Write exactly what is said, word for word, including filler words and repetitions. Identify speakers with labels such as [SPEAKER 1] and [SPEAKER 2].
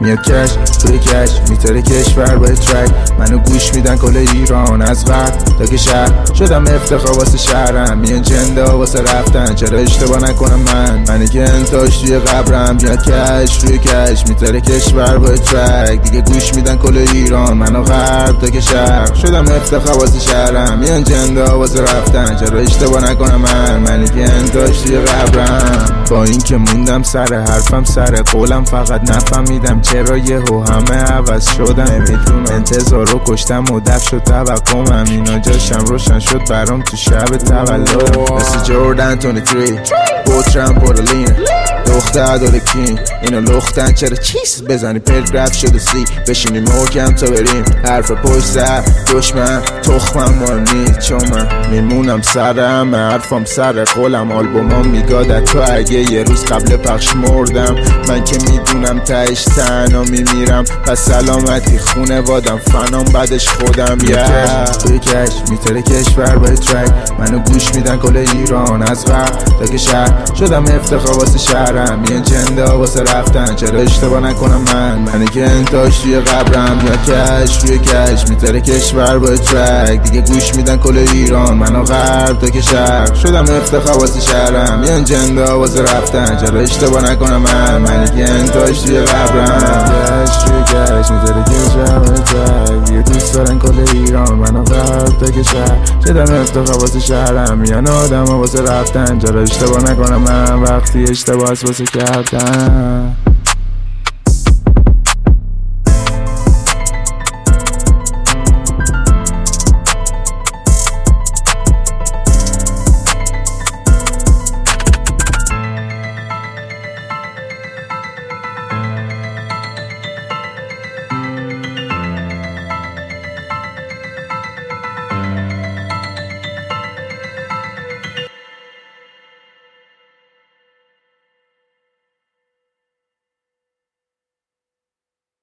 [SPEAKER 1] میاد کش توی کش میتره کشور با ترک منو گوش میدن کل ایران از غرب تا که شهر شدم افتخار واسه شهرم میان جنده واسه رفتن چرا اشتباه نکنم من منی که انتاش توی قبرم میاد کش روی کش میتره کشور با ترک دیگه گوش میدن کل ایران منو غرب تا که شهر شدم افتخار واسه شهرم میان جنده واسه رفتن چرا اشتباه نکنم من منی که انتاش توی قبرم با این که موندم سر حرفم سر قولم فقط نفهمیدم چرا یهو همه عوض شدم نمیدونم انتظار رو کشتم و دف شد توقعم اینا جاشم روشن شد برام تو شب تولدم مثل جوردن بیست و سه بوترم پورلین دختر داره کین اینو لختن چرا چیز بزنی پلک رفت شده سی بشینیم محکم تا بریم حرف پشت سر دشمن تخمم مهم نیست چون من میمونم سرم حرفم سر قولم آلبومام میگادت تو اگه یه روز قبل پخش مردم من که میدونم تهش تنها میمیرم پس سلامتی خونه وادم فنام بعدش خودم یه توی کش میتره کشور با ترک منو گوش میدن کل ایران از غرب تا که شهر شدم افتخار واسه شهرم میان جنده واسه رفتن چرا اشتباه نکنم من منی که انتاش توی قبرم یا کش روی کش میتره کشور با ترک دیگه گوش میدن کل ایران منو غرب تا که شهر شدم افتخار واسه شهرم میان جنده واسه رفتن چرا اشتباه نکنم من منی که انتاش توی قبرم کش روی کش میتره کشور با ترک دیگه دوست دارن کل ایران منو غرب تا که شهر شدم افتخار واسه شهرم میان آدم واسه رفتن چرا اشتباه نکنم من وقتی اشتباه واسه کردن